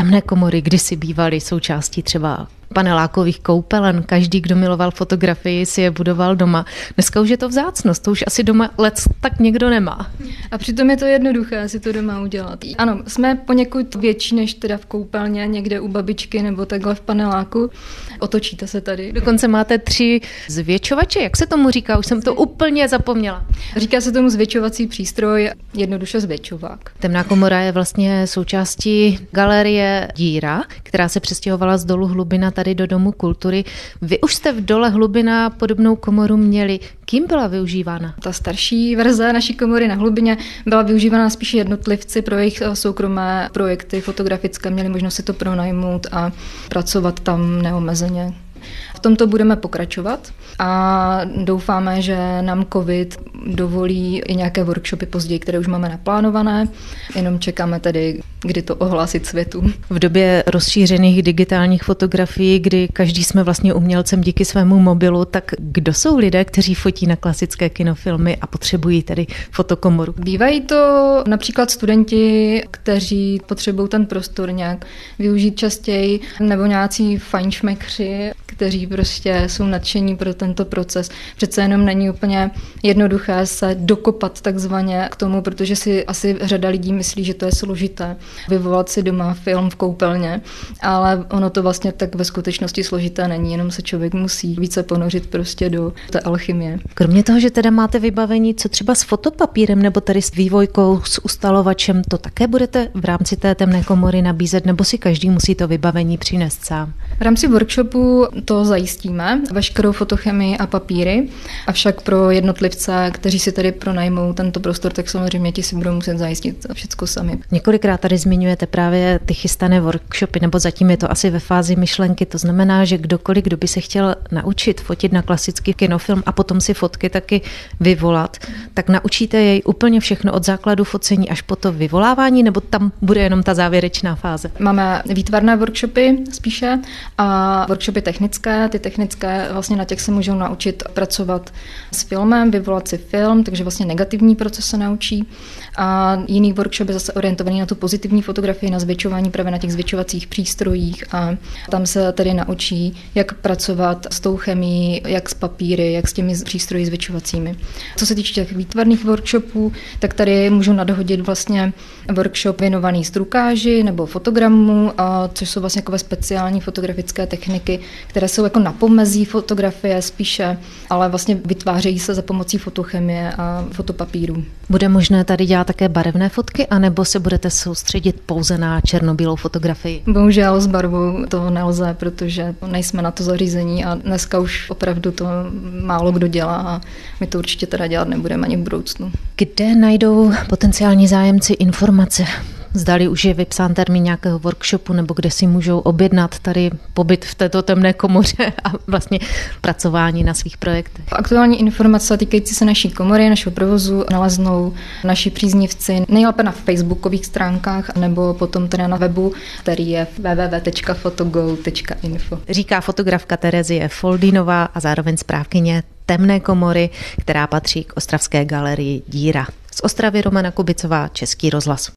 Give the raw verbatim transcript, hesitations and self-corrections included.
temné komory kdysi bývaly součástí třeba panelákových koupelen. Každý, kdo miloval fotografii, si je budoval doma. Dneska už je to vzácnost, to už asi doma lec tak někdo nemá. A přitom je to jednoduché si to doma udělat. Ano, jsme poněkud větší než teda v koupelně, někde u babičky nebo takhle v paneláku. Otočíte se tady. Dokonce máte tři zvětšovače, jak se tomu říká? Už jsem to úplně zapomněla. Říká se tomu zvětšovací přístroj, jednoduše zvětšovák. Temná komora je vlastně součástí galerie Díra, která se přestěhovala z dolu Hlubina tady do Domu kultury. Vy už jste v dole Hlubina podobnou komoru měli. Kým byla využívána? Ta starší verze naší komory na Hlubině byla využívána spíše jednotlivci pro jejich soukromé projekty fotografické. Měli možnost si to pronajmout a pracovat tam neomezeně. V tomto budeme pokračovat a doufáme, že nám covid dovolí i nějaké workshopy později, které už máme naplánované. Jenom čekáme tedy, kdy to ohlásit světu. V době rozšířených digitálních fotografií, kdy každý jsme vlastně umělcem díky svému mobilu, tak kdo jsou lidé, kteří fotí na klasické kinofilmy a potřebují tedy fotokomoru? Bývají to například studenti, kteří potřebují ten prostor nějak využít častěji, nebo nějací fajnšmekři, kteří prostě jsou nadšení pro tento proces. Přece jenom není úplně jednoduché se dokopat takzvaně k tomu, protože si asi řada lidí myslí, že to je složité vyvolat si doma film v koupelně, ale ono to vlastně tak ve skutečnosti složité není, jenom se člověk musí více ponořit prostě do té alchymie. Kromě toho, že teda máte vybavení, co třeba s fotopapírem nebo tady s vývojkou, s ustalovačem, to také budete v rámci té temné komory nabízet, nebo si každý musí to vybavení přinést sám? V rámci workshopu to zajistíme, veškerou fotochemii a papíry, avšak pro jednotlivce, kteří si tady pronajmou tento prostor, tak samozřejmě ti si budou muset zajistit všechno sami. Několikrát tady zmiňujete právě ty chystané workshopy, nebo zatím je to asi ve fázi myšlenky, to znamená, že kdokoliv, kdo by se chtěl naučit fotit na klasický kinofilm a potom si fotky taky vyvolat, tak naučíte jej úplně všechno od základu focení až po to vyvolávání, nebo tam bude jenom ta závěrečná fáze? Máme výtvarné workshopy spíše a workshopy technické. Ty technické, vlastně na těch se můžou naučit pracovat s filmem, vyvolat si film, takže vlastně negativní proces se naučí. A jiný workshop je zase orientovaný na tu pozitivní fotografii, na zvětšování právě na těch zvětšovacích přístrojích a tam se tedy naučí, jak pracovat s tou chemií, jak s papíry, jak s těmi přístroji zvětšovacími. Co se týče těch výtvarných workshopů, tak tady můžu nadhodit vlastně workshop věnovaný strukáži nebo fotogramu, a což jsou vlastně takové speciální fotografické techniky, které jsou jako na pomezí fotografie spíše, ale vlastně vytvářejí se za pomocí fotochemie a fotopapíru. Bude možné tady dělat také barevné fotky, anebo se budete soustředit pouze na černobílou fotografii? Bohužel s barvou to nelze, protože nejsme na to zařízení a dneska už opravdu to málo kdo dělá a my to určitě teda dělat nebudeme ani v budoucnu. Kde najdou potenciální zájemci informace? Zdali už je vypsán termín nějakého workshopu, nebo kde si můžou objednat tady pobyt v této temné komoře a vlastně pracování na svých projektech. Aktuální informace týkající se naší komory, našeho provozu naleznou naši příznivci nejlépe na facebookových stránkách nebo potom teda na webu, který je w w w tečka fotogo tečka info. Říká fotografka Terezie Foldínová a zároveň správkyně temné komory, která patří k ostravské galerii Díra. Z Ostravy Romana Kubicová, Český rozhlas.